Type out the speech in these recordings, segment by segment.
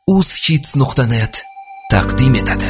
ushits.net taqdim etadi.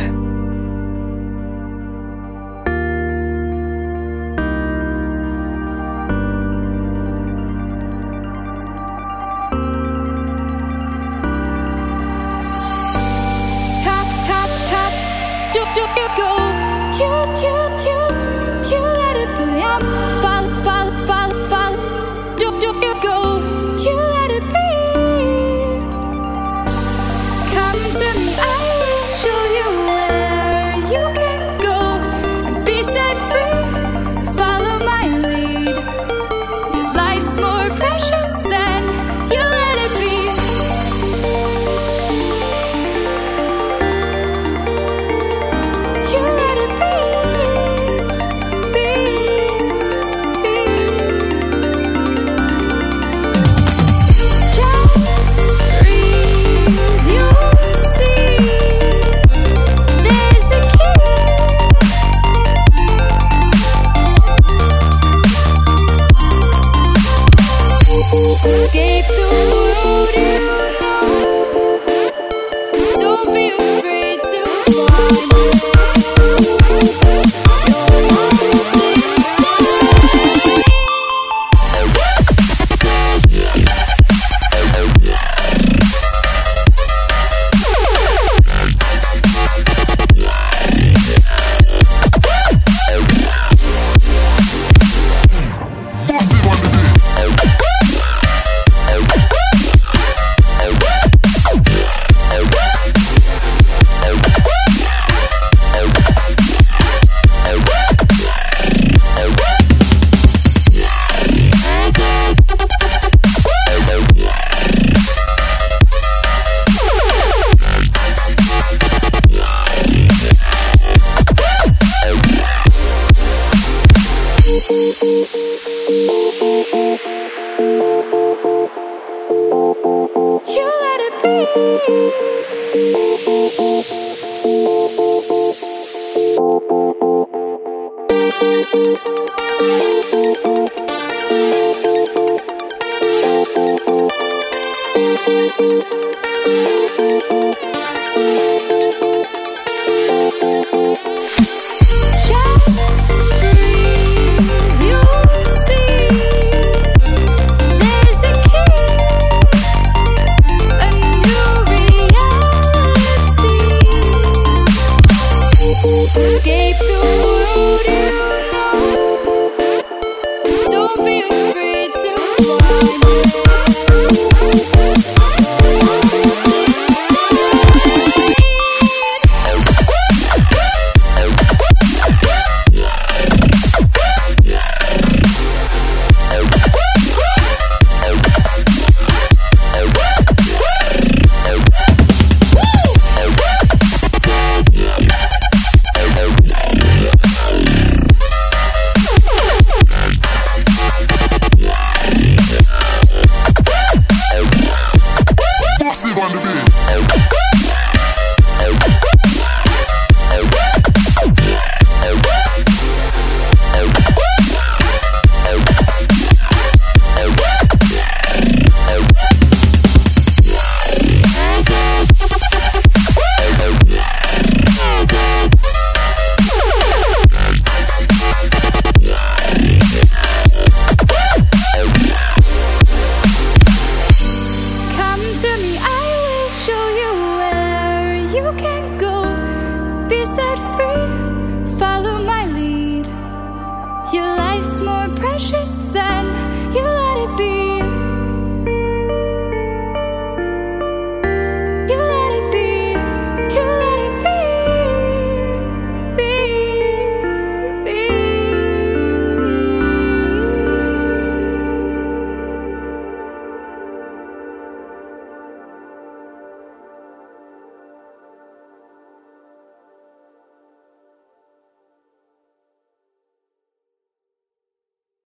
Escape the world you know. Don't be afraid to find it. Your heart's you let it be. Escape the world you know. Don't be afraid to find it. Massive on the beat. You can go, be set free, follow my lead. Your life's more precious than